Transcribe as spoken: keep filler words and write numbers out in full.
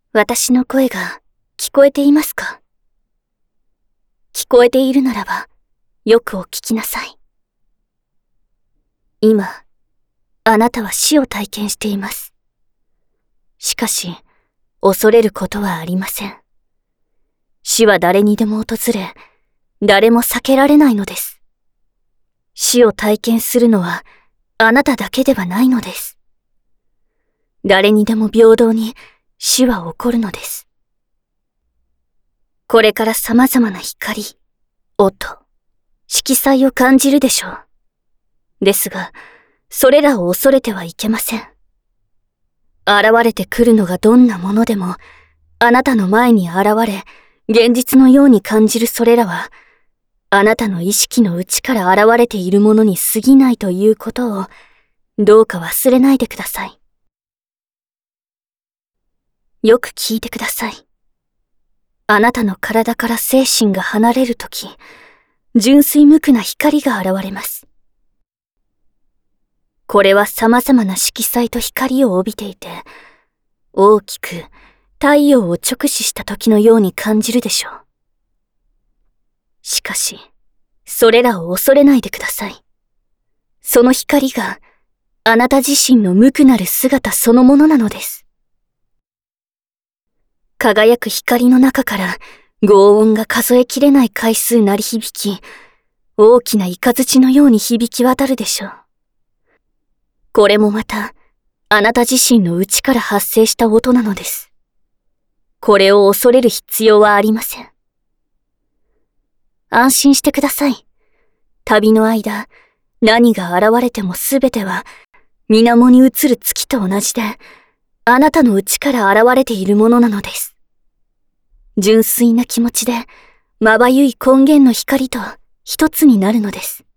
私の声が聞こえていますか？聞こえているならば、よくお聞きなさい。今、あなたは死を体験しています。しかし、恐れることはありません。死は誰にでも訪れ、誰も避けられないのです。死を体験するのは、あなただけではないのです。誰にでも平等に死は起こるのです。これから様々な光、音、色彩を感じるでしょう。ですが、それらを恐れてはいけません。現れてくるのがどんなものでも、あなたの前に現れ、現実のように感じるそれらは、あなたの意識の内から現れているものに過ぎないということを、どうか忘れないでください。よく聞いてください。あなたの体から精神が離れるとき、純粋無垢な光が現れます。これは様々な色彩と光を帯びていて、大きく太陽を直視した時のように感じるでしょう。しかし、それらを恐れないでください。その光があなた自身の無垢なる姿そのものなのです。輝く光の中から轟音が数えきれない回数鳴り響き、大きな雷のように響き渡るでしょう。これもまた、あなた自身の内から発生した音なのです。これを恐れる必要はありません。安心してください。旅の間、何が現れてもすべては、水面に映る月と同じで、あなたの内から現れているものなのです。純粋な気持ちで、まばゆい根源の光と一つになるのです。